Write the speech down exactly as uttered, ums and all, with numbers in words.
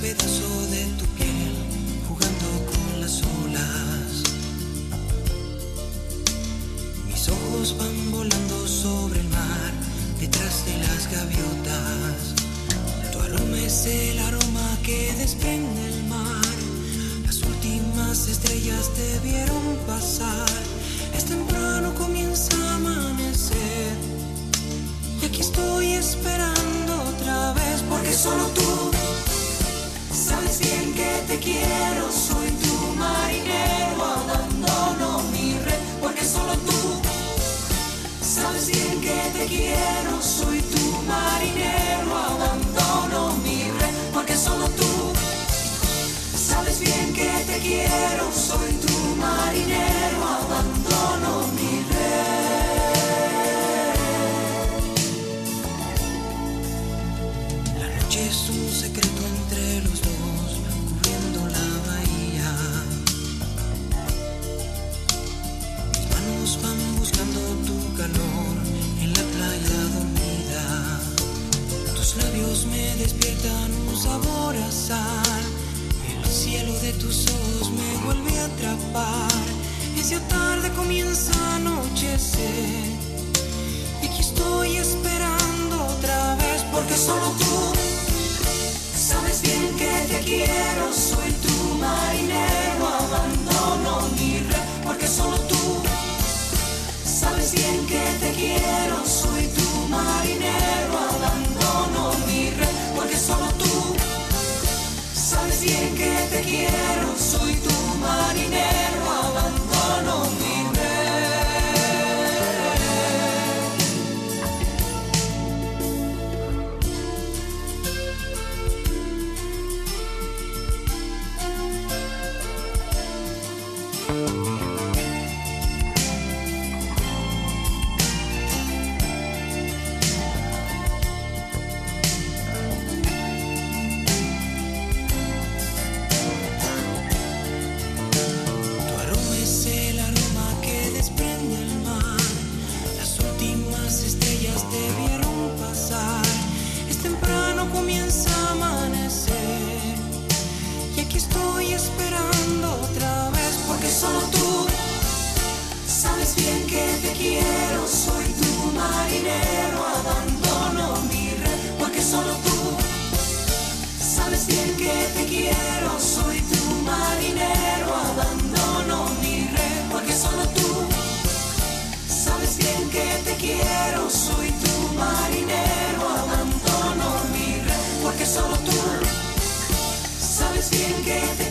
pedazo de tu piel jugando con las olas. Mis ojos van volando sobre el mar, detrás de las gaviotas. Tu aroma es el aroma que desprende el mar. Las últimas estrellas te vieron pasar. Es temprano, comienza a amanecer. Y aquí estoy esperando otra vez, porque solo tú sabes bien que te quiero. Soy tu marinero, abandono mi red, porque solo tú sabes bien que te quiero. Soy tu marinero, abandono mi red, porque solo tú sabes bien que te quiero. Soy tu marinero, abandono mi red. Es un secreto entre los dos, cubriendo la bahía. Mis manos van buscando tu calor en la playa dormida. Tus labios me despiertan un sabor a sal. El cielo de tus ojos me vuelve a atrapar. Es ya tarde, comienza a anochecer. Y aquí estoy esperando otra vez, porque solo tú sabes bien que te quiero. Soy tu marinero, abandono mi red, porque solo tú sabes bien que te quiero. Soy tu marinero, abandono mi red, porque solo tú sabes bien que te quiero. Soy tu marinero, abandono mi red. Solo tú sabes bien que te quiero. Soy tu marinero, abandono mi red, porque solo tú sabes bien que te quiero. Soy tu marinero, abandono mi red, porque solo tú sabes bien que te quiero. Soy tu marinero, abandono mi red, porque solo tú sabes bien que te quiero.